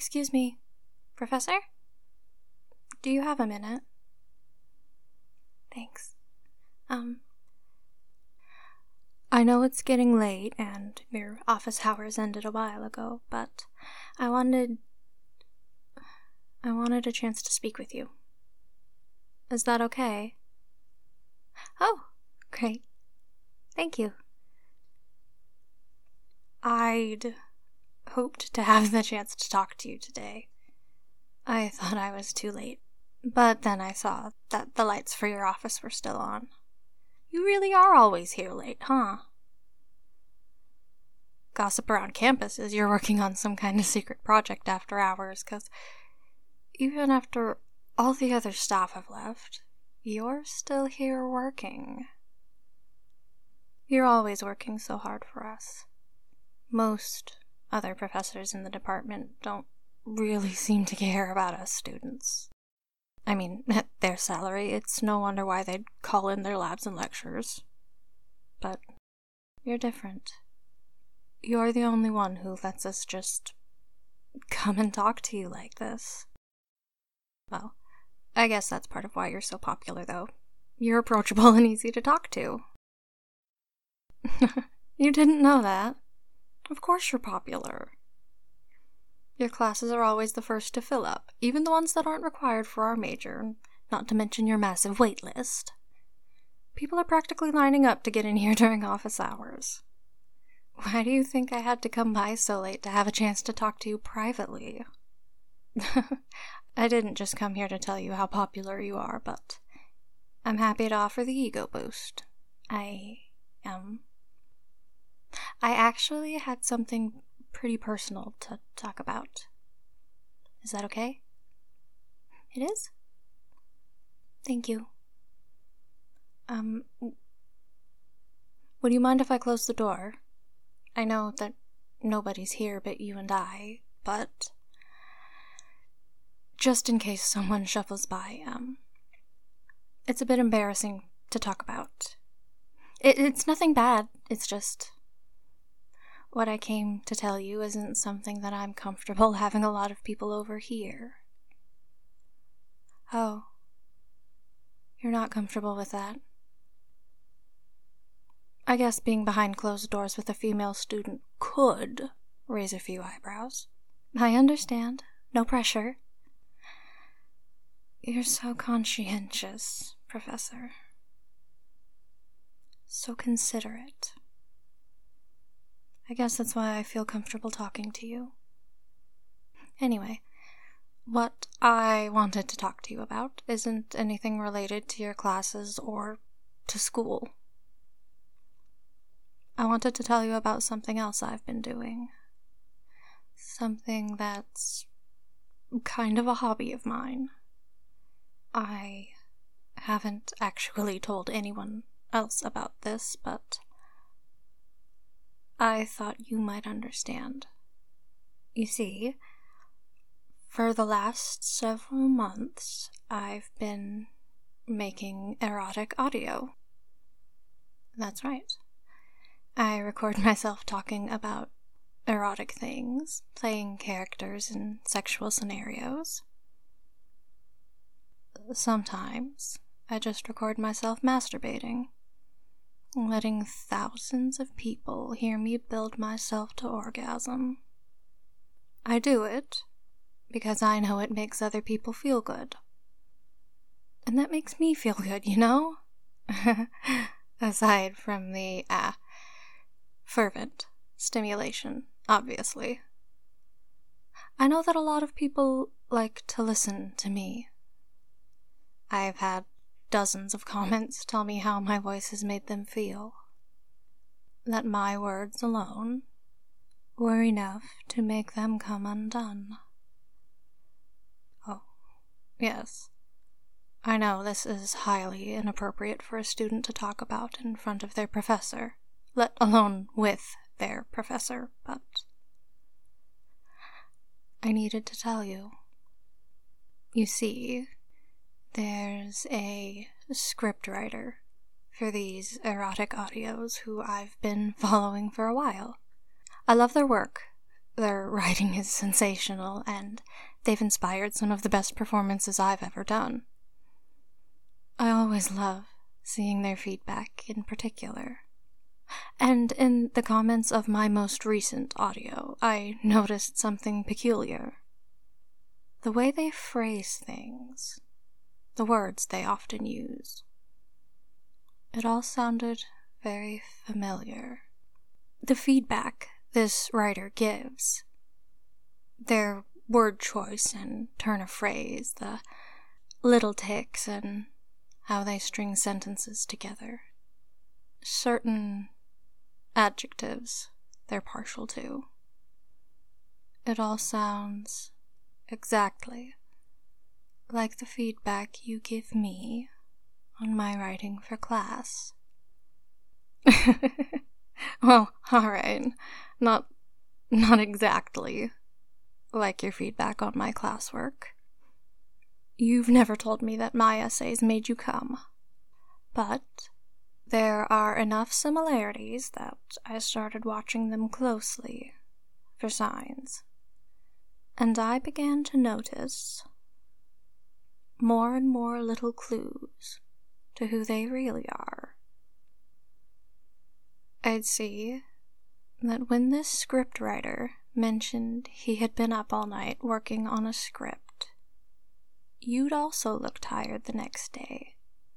Excuse me, Professor? Do you have a minute? Thanks. I know it's getting late and your office hours ended a while ago, but I wanted a chance to speak with you. Is that okay? Oh, great. Thank you. I'd hoped to have the chance to talk to you today. I thought I was too late, but then I saw that the lights for your office were still on. You really are always here late, huh? Gossip around campus is you're working on some kind of secret project after hours, 'cause even after all the other staff have left, you're still here working. You're always working so hard for us. Most other professors in the department don't really seem to care about us students. I mean, at their salary, it's no wonder why they'd call in their labs and lectures. But you're different. You're the only one who lets us just come and talk to you like this. Well, I guess that's part of why you're so popular, though. You're approachable and easy to talk to. You didn't know that? Of course you're popular. Your classes are always the first to fill up, even the ones that aren't required for our major, not to mention your massive wait list. People are practically lining up to get in here during office hours. Why do you think I had to come by so late to have a chance to talk to you privately? I didn't just come here to tell you how popular you are, but I'm happy to offer the ego boost. I actually had something pretty personal to talk about. Is that okay? It is? Thank you. Would you mind if I close the door? I know that nobody's here but you and I, but just in case someone shuffles by, it's a bit embarrassing to talk about. It's nothing bad, it's just what I came to tell you isn't something that I'm comfortable having a lot of people overhear. Oh, you're not comfortable with that? I guess being behind closed doors with a female student could raise a few eyebrows. I understand. No pressure. You're so conscientious, Professor. So considerate. I guess that's why I feel comfortable talking to you. Anyway, what I wanted to talk to you about isn't anything related to your classes or to school. I wanted to tell you about something else I've been doing. Something that's kind of a hobby of mine. I haven't actually told anyone else about this, but I thought you might understand. You see, for the last several months, I've been making erotic audio. That's right. I record myself talking about erotic things, playing characters in sexual scenarios. Sometimes I just record myself masturbating, letting thousands of people hear me build myself to orgasm. I do it because I know it makes other people feel good. And that makes me feel good, you know? Aside from the, fervent stimulation, obviously. I know that a lot of people like to listen to me. I've had dozens of comments tell me how my voice has made them feel. That my words alone were enough to make them come undone. Oh, yes. I know this is highly inappropriate for a student to talk about in front of their professor, let alone with their professor, but I needed to tell you. You see, there's a scriptwriter for these erotic audios who I've been following for a while. I love their work. Their writing is sensational, and they've inspired some of the best performances I've ever done. I always love seeing their feedback in particular. And in the comments of my most recent audio, I noticed something peculiar. The way they phrase things, the words they often use. It all sounded very familiar. The feedback this writer gives, their word choice and turn of phrase, the little ticks and how they string sentences together, certain adjectives they're partial to. It all sounds exactly like the feedback you give me on my writing for class. Well, alright, not exactly like your feedback on my classwork. You've never told me that my essays made you come, but there are enough similarities that I started watching them closely for signs, and I began to notice more and more little clues to who they really are. I'd see that when this scriptwriter mentioned he had been up all night working on a script, you'd also look tired the next day.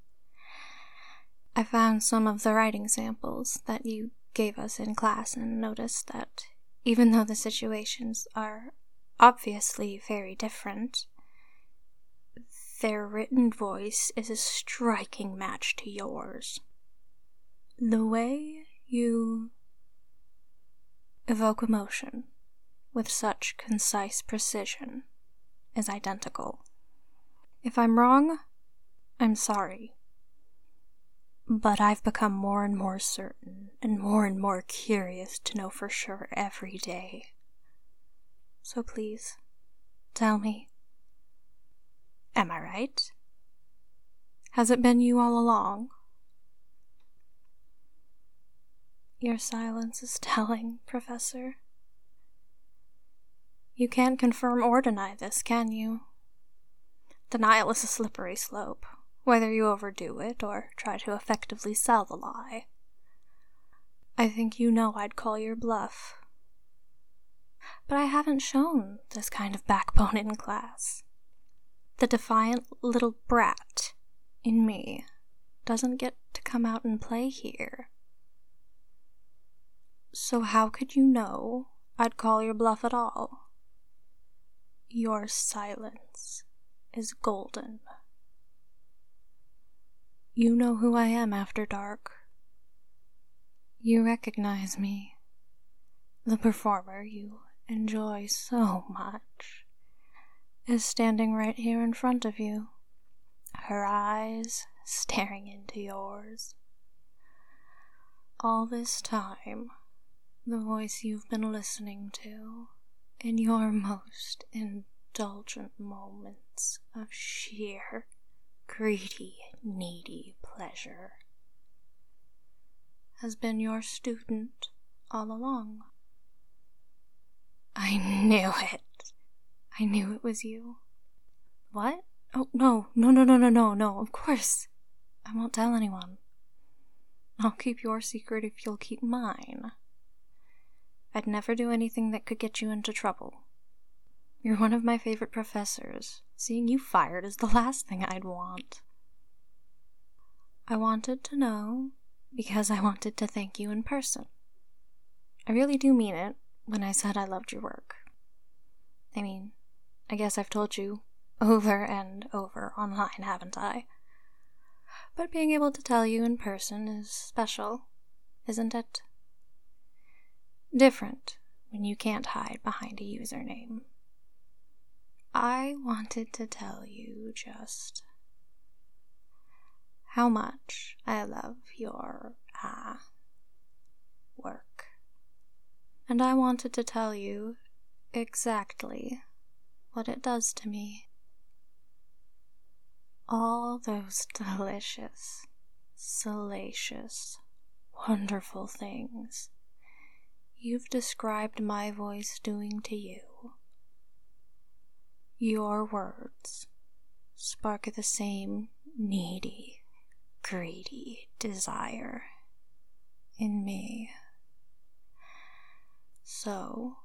I found some of the writing samples that you gave us in class and noticed that even though the situations are obviously very different, their written voice is a striking match to yours. The way you evoke emotion with such concise precision is identical. If I'm wrong, I'm sorry. But I've become more and more certain and more curious to know for sure every day. So please, tell me. Am I right? Has it been you all along? Your silence is telling, Professor. You can't confirm or deny this, can you? Denial is a slippery slope, whether you overdo it or try to effectively sell the lie. I think you know I'd call your bluff. But I haven't shown this kind of backbone in class. The defiant little brat in me doesn't get to come out and play here. So how could you know I'd call your bluff at all? Your silence is golden. You know who I am after dark. You recognize me. The performer you enjoy so much is standing right here in front of you, her eyes staring into yours. All this time, the voice you've been listening to in your most indulgent moments of sheer, greedy, needy pleasure has been your student all along. I knew it. I knew it was you. What? Oh, no, of course. I won't tell anyone. I'll keep your secret if you'll keep mine. I'd never do anything that could get you into trouble. You're one of my favorite professors. Seeing you fired is the last thing I'd want. I wanted to know because I wanted to thank you in person. I really do mean it when I said I loved your work. I mean, I guess I've told you over and over online, haven't I? But being able to tell you in person is special, isn't it? Different when you can't hide behind a username. I wanted to tell you just how much I love your work. And I wanted to tell you exactly what it does to me. All those delicious, salacious, wonderful things you've described my voice doing to you. Your words spark the same needy, greedy desire in me. So,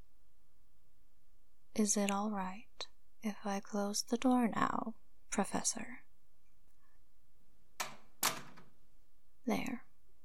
is it all right if I close the door now, Professor? There.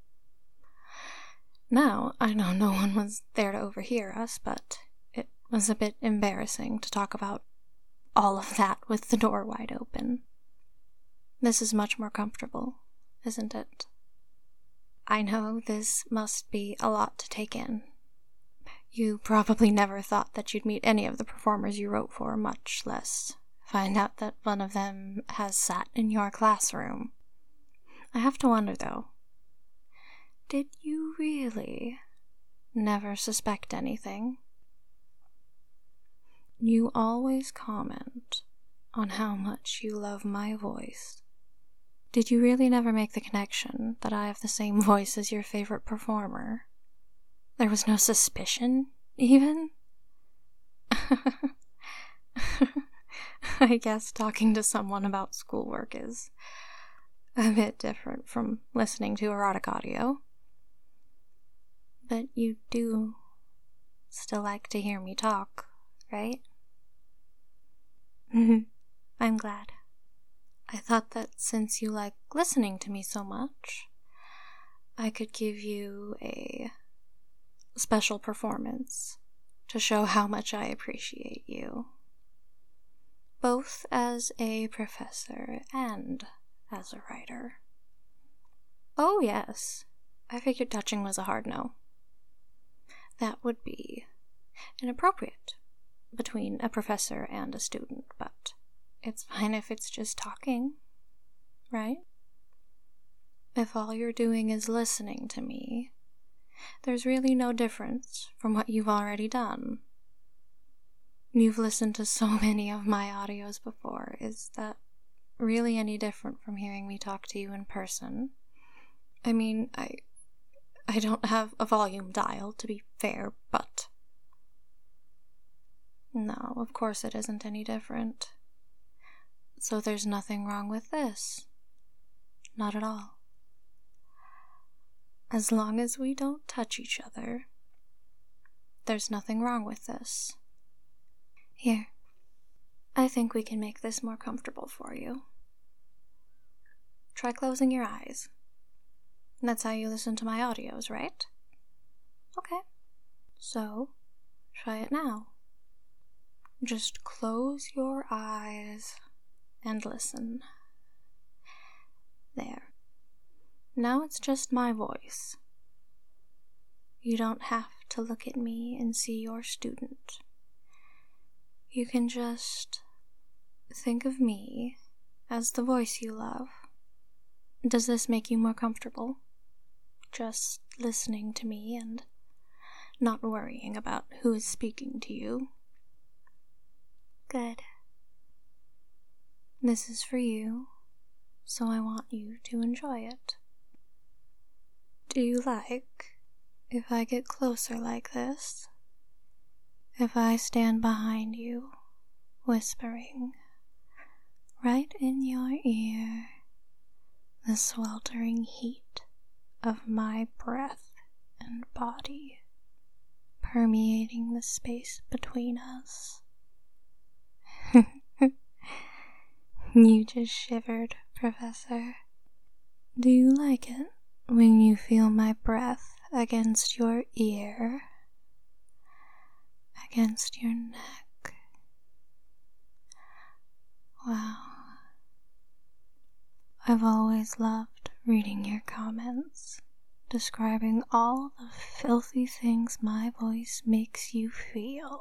Now, I know no one was there to overhear us, but it was a bit embarrassing to talk about all of that with the door wide open. This is much more comfortable, isn't it? I know this must be a lot to take in. You probably never thought that you'd meet any of the performers you wrote for, much less find out that one of them has sat in your classroom. I have to wonder, though, did you really never suspect anything? You always comment on how much you love my voice. Did you really never make the connection that I have the same voice as your favorite performer? There was no suspicion, even? I guess talking to someone about schoolwork is a bit different from listening to erotic audio. But you do still like to hear me talk, right? I'm glad. I thought that since you like listening to me so much, I could give you a special performance to show how much I appreciate you, both as a professor and as a writer. Oh yes, I figured touching was a hard no. That would be inappropriate between a professor and a student, but it's fine if it's just talking, right? If all you're doing is listening to me, there's really no difference from what you've already done. You've listened to so many of my audios before. Is that really any different from hearing me talk to you in person? I mean, I don't have a volume dial, to be fair, but no, of course it isn't any different. So there's nothing wrong with this. Not at all. As long as we don't touch each other, there's nothing wrong with this. Here, I think we can make this more comfortable for you. Try closing your eyes. That's how you listen to my audios, right? Okay. So, try it now. Just close your eyes and listen. There. Now it's just my voice. You don't have to look at me and see your student. You can just think of me as the voice you love. Does this make you more comfortable? Just listening to me and not worrying about who is speaking to you. Good. This is for you, so I want you to enjoy it. Do you like if I get closer like this? If I stand behind you, whispering, right in your ear, the sweltering heat of my breath and body permeating the space between us. You just shivered, Professor. Do you like it when you feel my breath against your ear, against your neck? Wow. I've always loved reading your comments, describing all the filthy things my voice makes you feel.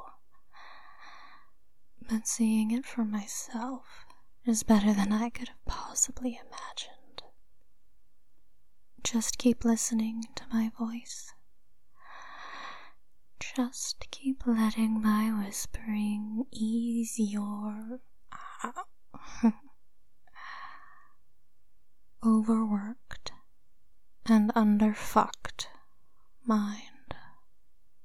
But seeing it for myself is better than I could have possibly imagined. Just keep listening to my voice. Just keep letting my whispering ease your overworked and underfucked mind.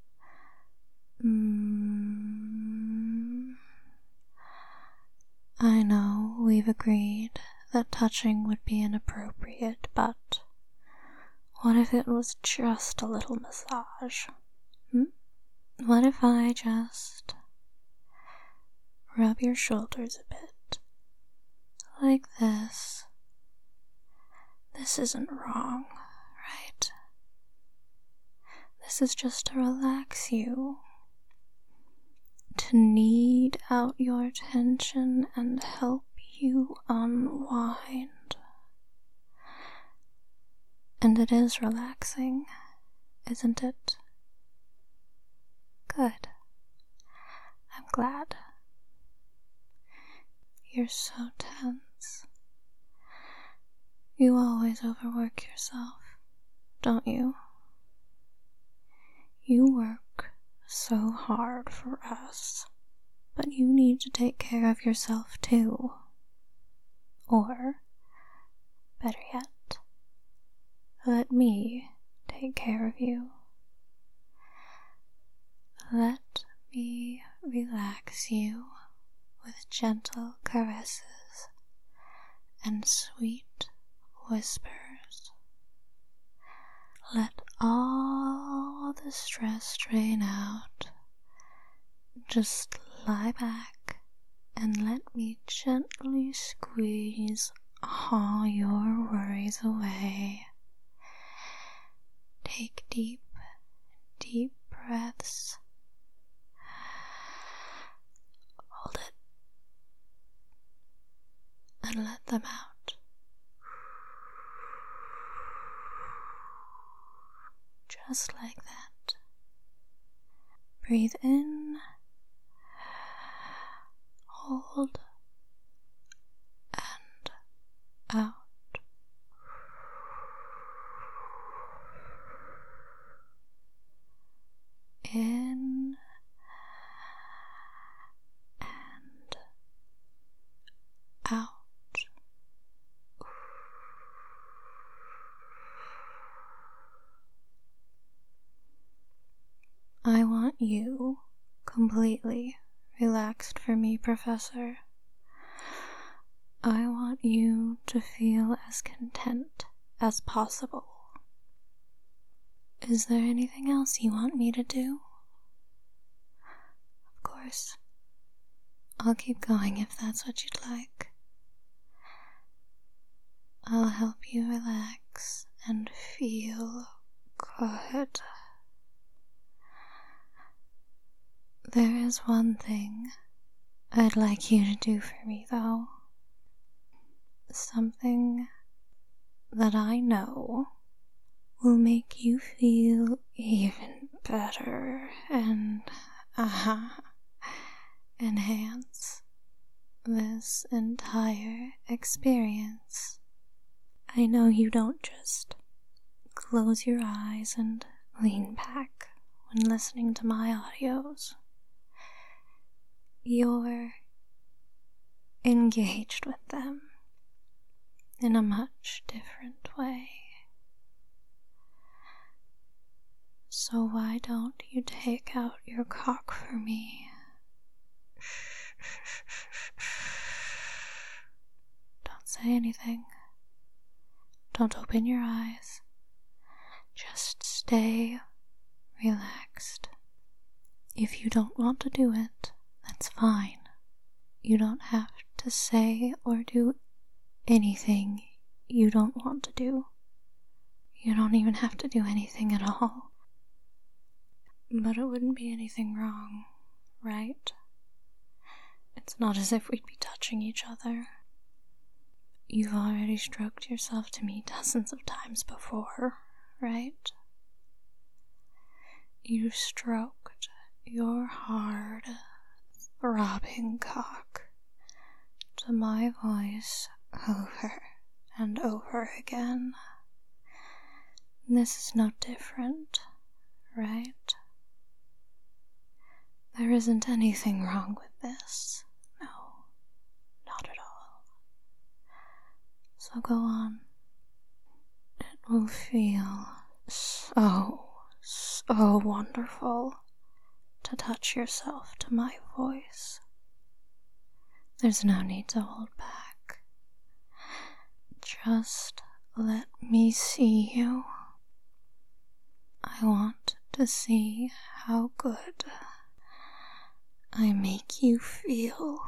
we've agreed that touching would be inappropriate, but what if it was just a little massage? What if I just rub your shoulders a bit, like this? This isn't wrong, right? This is just to relax you, to knead out your tension and help you unwind. And it is relaxing, isn't it? Good. I'm glad. You're so tense. You always overwork yourself, don't you? You work so hard for us, but you need to take care of yourself too. Or, better yet, let me take care of you. Let me relax you with gentle caresses and sweet whispers. Let all the stress drain out. Just lie back and let me gently squeeze all your worries away. Take deep, deep breaths. Hold it and let them out. Just like that. Breathe in, hold, and out. In and out. I want you completely relaxed for me, Professor. I want you to feel as content as possible. Is there anything else you want me to do? Of course. I'll keep going if that's what you'd like. I'll help you relax and feel good. There is one thing I'd like you to do for me, though. Something that I know will make you feel even better and enhance this entire experience. I know you don't just close your eyes and lean back when listening to my audios. You're engaged with them in a much different way. So why don't you take out your cock for me? Don't say anything. Don't open your eyes. Just stay relaxed. If you don't want to do it, that's fine. You don't have to say or do anything you don't want to do. You don't even have to do anything at all. But it wouldn't be anything wrong, right? It's not as if we'd be touching each other. You've already stroked yourself to me dozens of times before, right? You stroked your hard, throbbing cock to my voice over and over again. This is no different, right? There isn't anything wrong with this. No, not at all. So go on. It will feel so wonderful to touch yourself to my voice. There's no need to hold back. Just let me see you. I want to see how good I make you feel.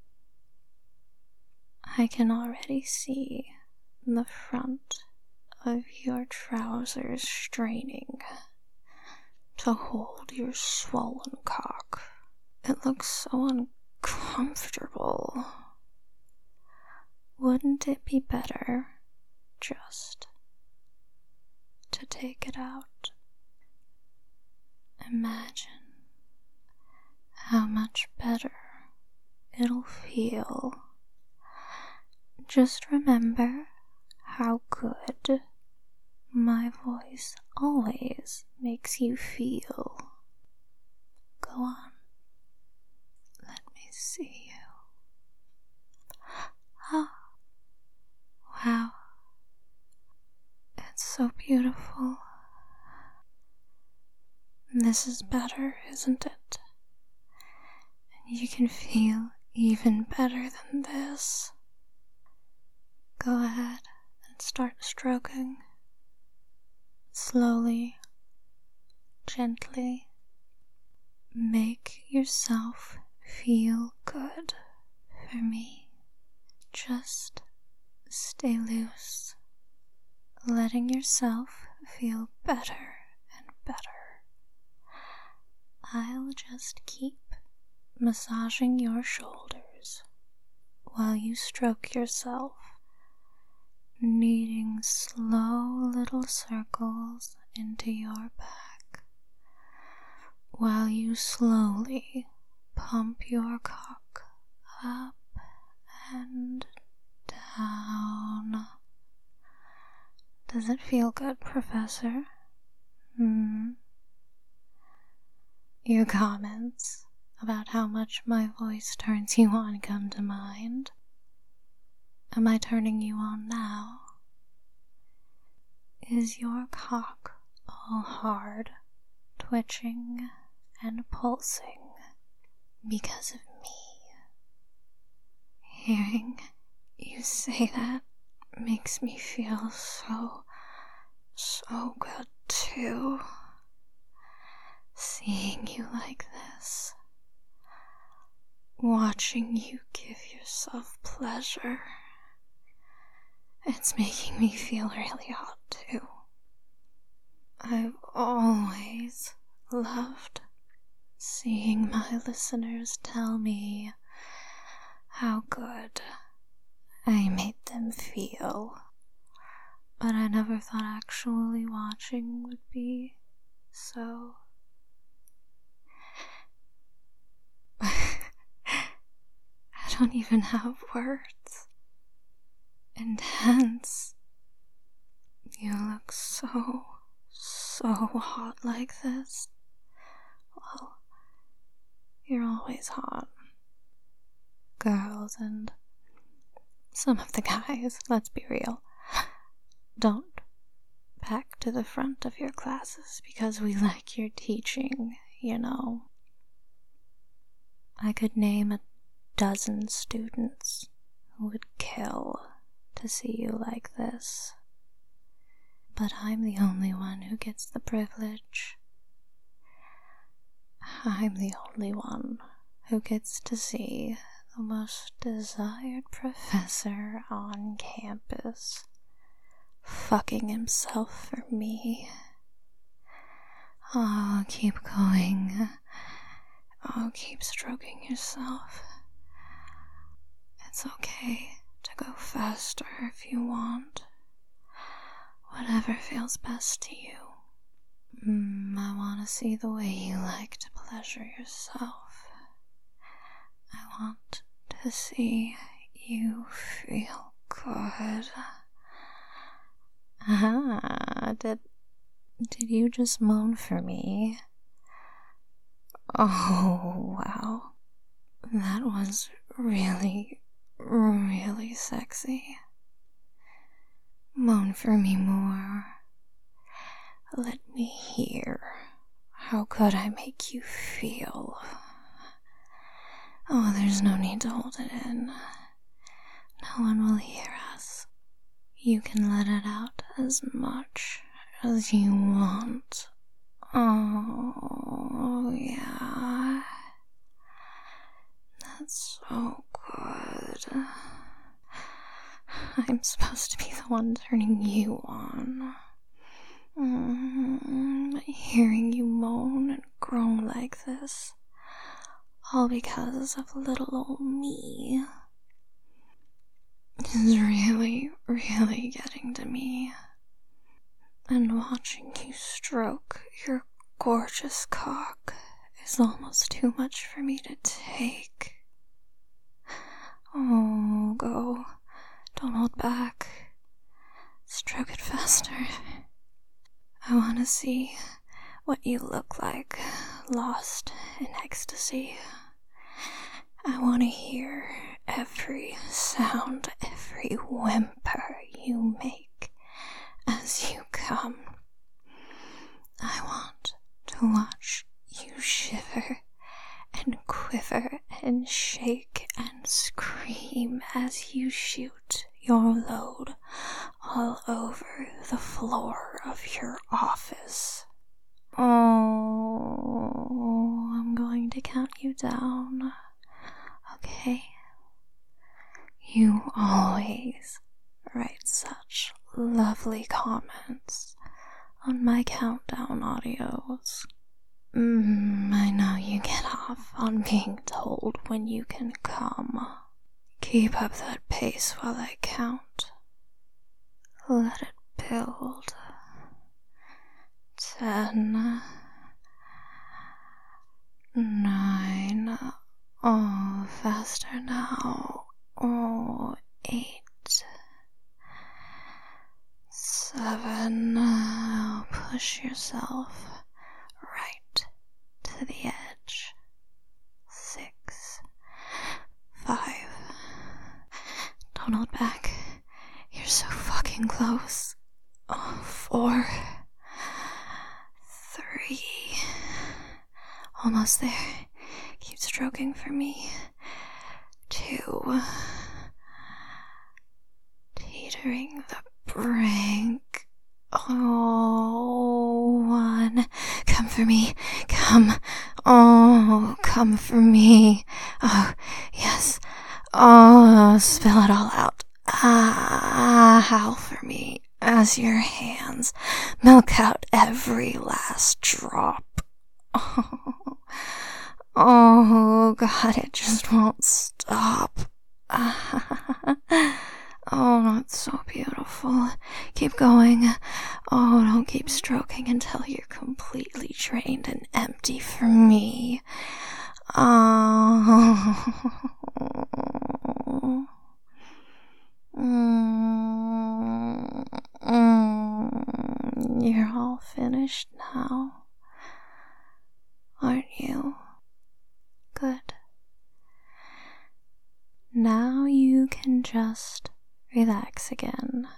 I can already see the front of your trousers straining to hold your swollen cock. It looks so uncomfortable. Wouldn't it be better just to take it out? Imagine how much better it'll feel. Just remember how good my voice always makes you feel. Go on. Let me see you. Oh, wow. It's so beautiful. This is better, isn't it? And you can feel even better than this. Go ahead and start stroking. Slowly, gently. Make yourself feel good for me. Just stay loose, letting yourself feel better and better. I'll just keep massaging your shoulders while you stroke yourself, kneading slow little circles into your back, while you slowly pump your cock up and down. Does it feel good, Professor? Your comments about how much my voice turns you on come to mind. Am I turning you on now? Is your cock all hard, twitching, and pulsing because of me? Hearing you say that makes me feel so good too. Seeing you like this, watching you give yourself pleasure, it's making me feel really hot too. I've always loved seeing my listeners tell me how good I made them feel, but I never thought actually watching would be so... I don't even have words. Intense. You look so hot like this. Well, you're always hot. Girls and some of the guys, let's be real, don't pack to the front of your classes because we like your teaching, you know. I could name a dozen students who would kill to see you like this. But I'm the only one who gets the privilege. I'm the only one who gets to see the most desired professor on campus fucking himself for me. Oh, keep going. Oh, keep stroking yourself. It's okay to go faster if you want. Whatever feels best to you. I want to see the way you like to pleasure yourself. I want to see you feel good. Did you just moan for me? Oh, wow. That was really sexy. Moan for me more. Let me hear how good I make you feel. Oh, there's no need to hold it in. No one will hear us. You can let it out as much as you want. Oh, yeah. That's so good. I'm supposed to be the one turning you on. Hearing you moan and groan like this, all because of little old me, is really, really getting to me. And watching you stroke your gorgeous cock is almost too much for me to take. Oh, go. Don't hold back. Stroke it faster. I want to see what you look like, lost in ecstasy. I want to hear every sound, every whimper you make as you come. I want to watch you shiver and quiver and shake and scream as you shoot your load all over the floor of your office. Oh, I'm going to count you down, okay? You always write such lovely comments on my countdown audios. I know you get off on being told when you can come. Keep up that pace while I count. Let it build. 10, 9, oh, faster now. Oh, 8, 7, oh, push yourself right to the edge. 6, 5, don't hold back. You're so fucking close. Oh, 4, 3, almost there. Keep stroking for me. 2, teetering the brink. Oh, 1, come for me. Come. Oh, come for me. Oh, yes. Oh, spill it all out. Howl for me as your hands milk out every last drop. Oh, God, it just won't stop. Oh, it's so beautiful. Keep going. Oh, don't keep stroking until you're completely drained and empty for me. Oh. You're all finished now, aren't you? Good. Now you can just relax again.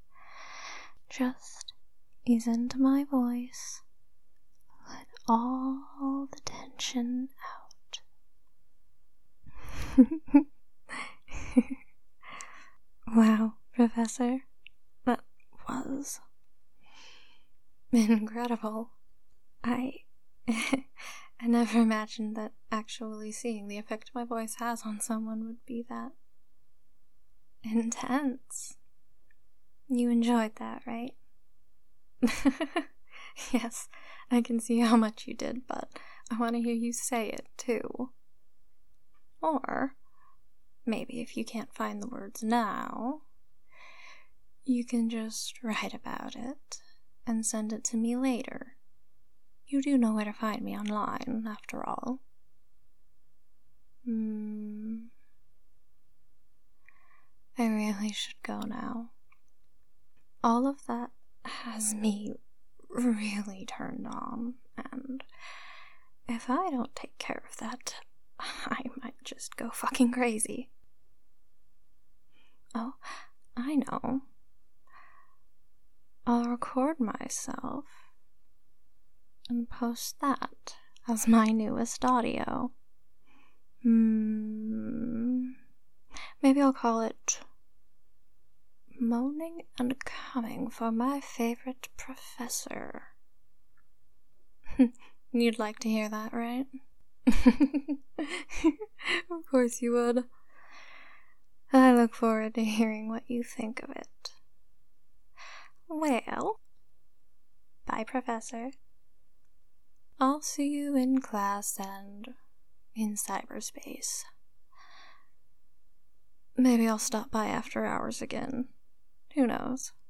Just ease into my voice. Let all the tension out. Wow, Professor, that was incredible. I never imagined that actually seeing the effect my voice has on someone would be that intense. You enjoyed that, right? Yes, I can see how much you did, but I want to hear you say it too. Or maybe if you can't find the words now, you can just write about it and send it to me later. You do know where to find me online, after all. I really should go now. All of that has me really turned on, and if I don't take care of that, I might just go fucking crazy. Oh, I know. I'll record myself and post that as my newest audio. Maybe I'll call it moaning and coming for my favorite professor. You'd like to hear that, right? Of course you would. I look forward to hearing what you think of it. Well, bye, Professor. I'll see you in class and in cyberspace. Maybe I'll stop by after hours again. Who knows?